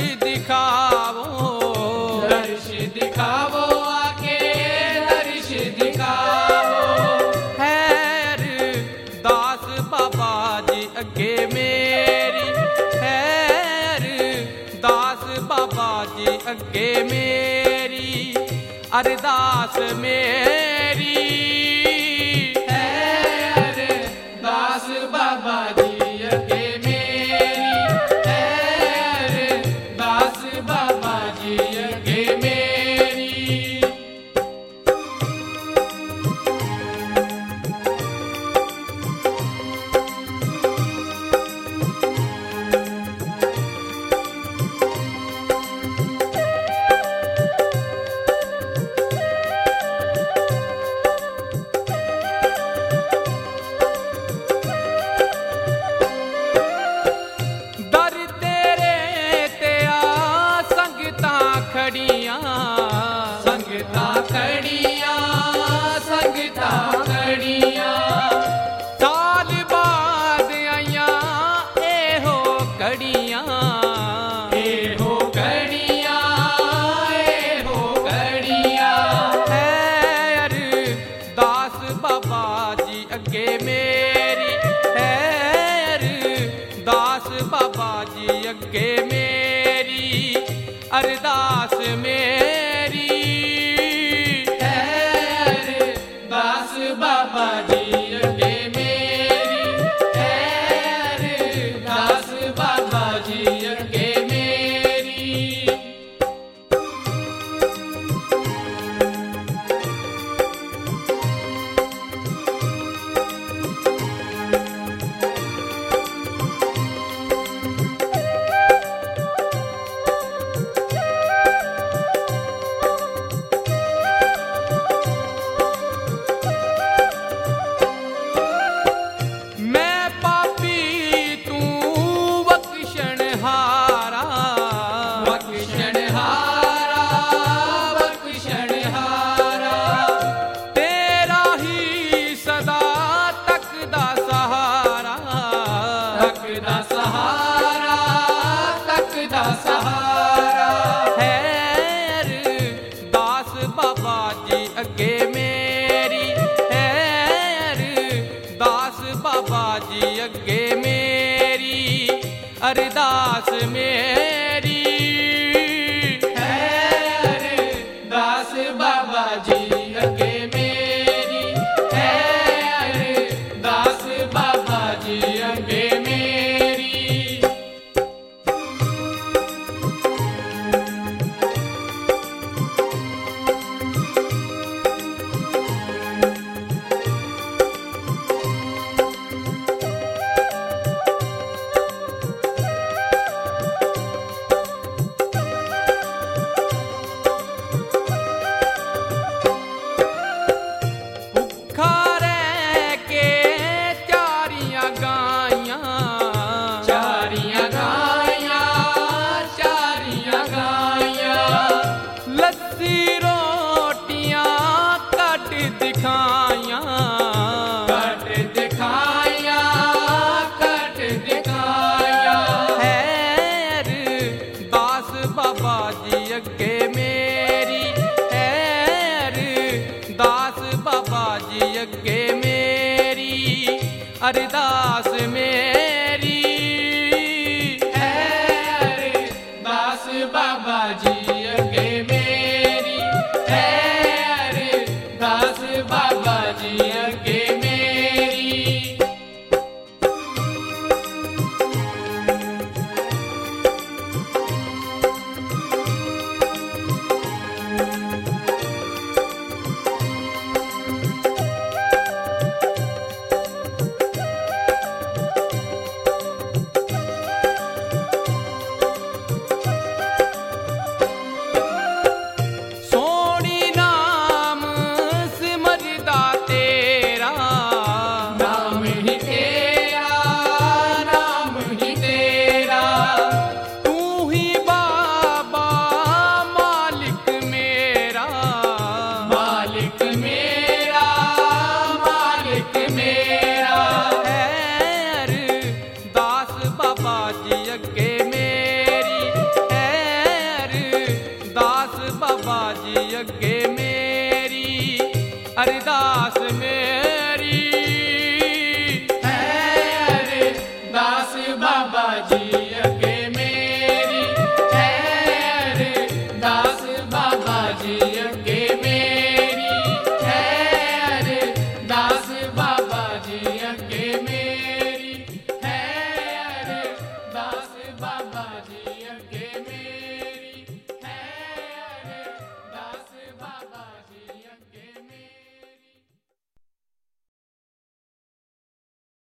दिखावो, दर्श दिखावो आके दर्श दिखावो। हैर दास बाबा जी अगे मेरी, हैर दास बाबा जी अगे मेरी अरदास मेरी। हैर दास बाबा जी अगे मेरी, हैर दास बाबा जी अगे मेरी। दर तेरे ते आ संगतां खड़ियां, संगतां खड़ियां, संगतां खड़ियां। साल बाद आइयां एहो कड़ियां, एहो कड़ियां, एहो कड़ियां। हैर दास बाबा जी अगे मेरी, हैर दास बाबा जी अगे मेरी अरदास मेरी। हैर दास बाबा जी अगे मेरी, हैर दास बाबा जी अगे मेरी। मैं पापी तू बख्शणहारा, बख्शणहारा, बख्शणहारा। तेरा ही सदा तकदा सहारा, तकदा सहारा, तकदा सहारा। हैर दास बाबा जी अगे मेरी, हैर दास बाबा जी अगे मेरी अरदास मेरी। हैर दास बाबा जी अगे मेरी, हैर दास बाबा जी अगे मेरी। भुखा रह के चारियां गाइयां, चारियां गाइयां, चारियां गाइयां। लस्सी रोटियां कट दिखाइयां, कट दिखाइयां, कट दिखाइयां। हैर दास बाबा जी अगे मेरी, हैर दास बाबा जी अगे मेरी अरदास मेरी। हैर दास बाबा जी अगे मेरी, हैर दास बाबा जी अगे मेरी। बाबा जी अगे मेरी अरदास